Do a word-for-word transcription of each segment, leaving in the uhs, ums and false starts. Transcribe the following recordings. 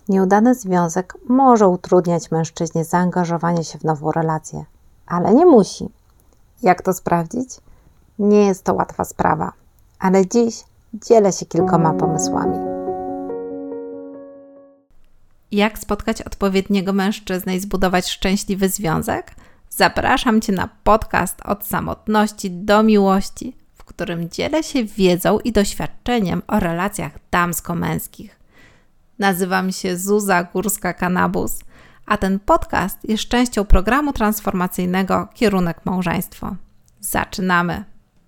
Nieudany związek może utrudniać mężczyźnie zaangażowanie się w nową relację, ale nie musi. Jak to sprawdzić? Nie jest to łatwa sprawa, ale dziś dzielę się kilkoma pomysłami. Jak spotkać odpowiedniego mężczyznę i zbudować szczęśliwy związek? Zapraszam Cię na podcast Od samotności do miłości, w którym dzielę się wiedzą i doświadczeniem o relacjach damsko-męskich. Nazywam się Zuza Górska-Kanabus, a ten podcast jest częścią programu transformacyjnego Kierunek Małżeństwo. Zaczynamy!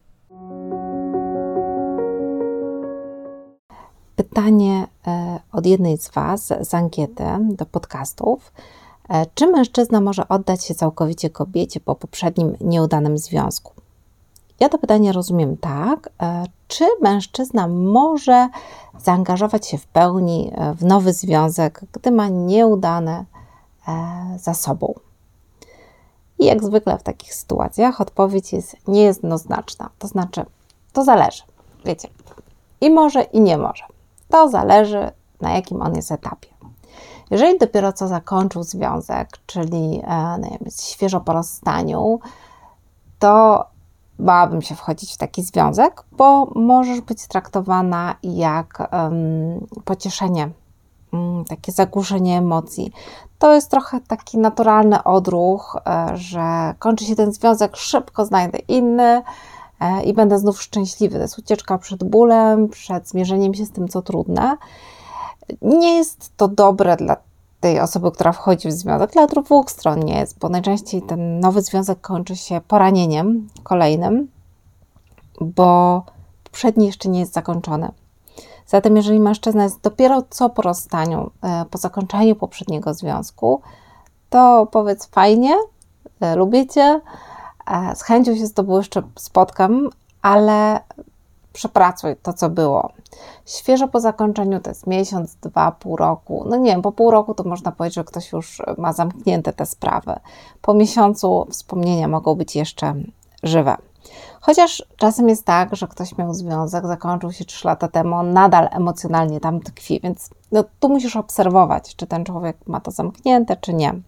Pytanie od jednej z Was z ankiety do podcastów. Czy mężczyzna może oddać się całkowicie kobiecie po poprzednim nieudanym związku? Ja to pytanie rozumiem tak. Czy mężczyzna może zaangażować się w pełni w nowy związek, gdy ma nieudane za sobą? I jak zwykle w takich sytuacjach odpowiedź jest niejednoznaczna. To znaczy, to zależy. Wiecie, i może, i nie może. To zależy, na jakim on jest etapie. Jeżeli dopiero co zakończył związek, czyli no, jest świeżo po rozstaniu, to bałabym się wchodzić w taki związek, bo możesz być traktowana jak um, pocieszenie, um, takie zagłuszenie emocji. To jest trochę taki naturalny odruch, e, że kończy się ten związek, szybko znajdę inny e, i będę znów szczęśliwy. To jest ucieczka przed bólem, przed zmierzeniem się z tym, co trudne. Nie jest to dobre dla tej osoby, która wchodzi w związek, dla dwóch stron nie jest, bo najczęściej ten nowy związek kończy się poranieniem kolejnym, bo poprzedni jeszcze nie jest zakończony. Zatem jeżeli mężczyzna jest dopiero co po rozstaniu, po zakończeniu poprzedniego związku, to powiedz fajnie, lubię Cię, z chęcią się z Tobą jeszcze spotkam, ale przepracuj to, co było. Świeżo po zakończeniu to jest miesiąc, dwa, pół roku. No nie wiem, po pół roku to można powiedzieć, że ktoś już ma zamknięte te sprawy. Po miesiącu wspomnienia mogą być jeszcze żywe. Chociaż czasem jest tak, że ktoś miał związek, zakończył się trzy lata temu, on nadal emocjonalnie tam tkwi, więc no, tu musisz obserwować, czy ten człowiek ma to zamknięte, czy nie.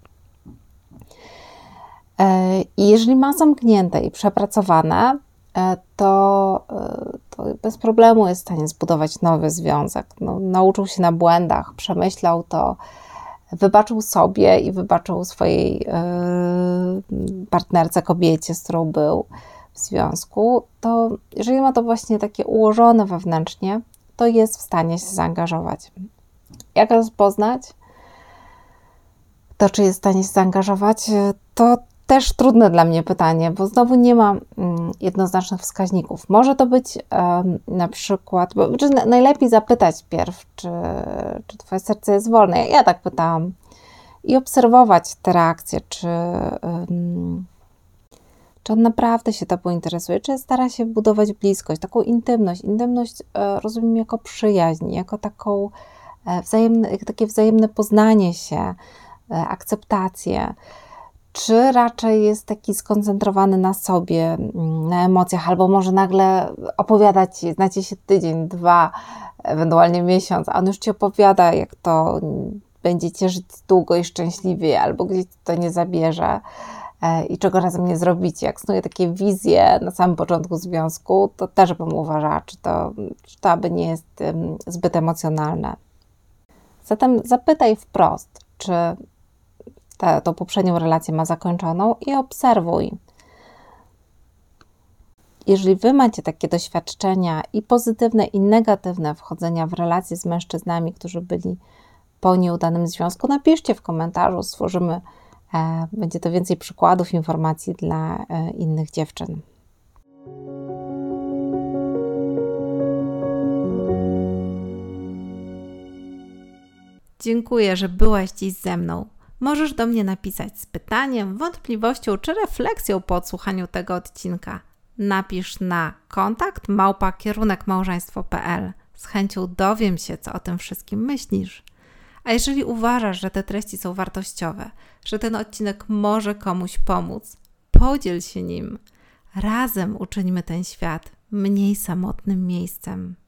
I jeżeli ma zamknięte i przepracowane, To, to bez problemu jest w stanie zbudować nowy związek. No, nauczył się na błędach, przemyślał to, wybaczył sobie i wybaczył swojej yy, partnerce, kobiecie, z którą był w związku, to jeżeli ma to właśnie takie ułożone wewnętrznie, to jest w stanie się zaangażować. Jak rozpoznać to, czy jest w stanie się zaangażować, to też trudne dla mnie pytanie, bo znowu nie ma mm, jednoznacznych wskaźników. Może to być um, na przykład, bo, czy na, najlepiej zapytać pierw, czy, czy Twoje serce jest wolne. Ja, ja tak pytałam. I obserwować te reakcje, czy, um, czy on naprawdę się Tobą interesuje, czy stara się budować bliskość, taką intymność. Intymność e, rozumiem jako przyjaźń, jako taką e, wzajemne, takie wzajemne poznanie się, e, akceptację. Czy raczej jest taki skoncentrowany na sobie, na emocjach, albo może nagle opowiadać Ci, znacie się tydzień, dwa, ewentualnie miesiąc, a on już Ci opowiada, jak to będziecie żyć długo i szczęśliwie, albo gdzieś to nie zabierze i czego razem nie zrobicie. Jak snuje takie wizje na samym początku związku, to też bym uważała, czy to, czy to aby nie jest zbyt emocjonalne. Zatem zapytaj wprost, czy Ta, tą poprzednią relację ma zakończoną i obserwuj. Jeżeli Wy macie takie doświadczenia i pozytywne, i negatywne wchodzenia w relacje z mężczyznami, którzy byli po nieudanym związku, napiszcie w komentarzu, stworzymy, e, będzie to więcej przykładów, informacji dla e, innych dziewczyn. Dziękuję, że byłaś dziś ze mną. Możesz do mnie napisać z pytaniem, wątpliwością czy refleksją po odsłuchaniu tego odcinka. Napisz na kontakt małpa kierunek małżeństwo kropka p l. Z chęcią dowiem się, co o tym wszystkim myślisz. A jeżeli uważasz, że te treści są wartościowe, że ten odcinek może komuś pomóc, podziel się nim. Razem uczyńmy ten świat mniej samotnym miejscem.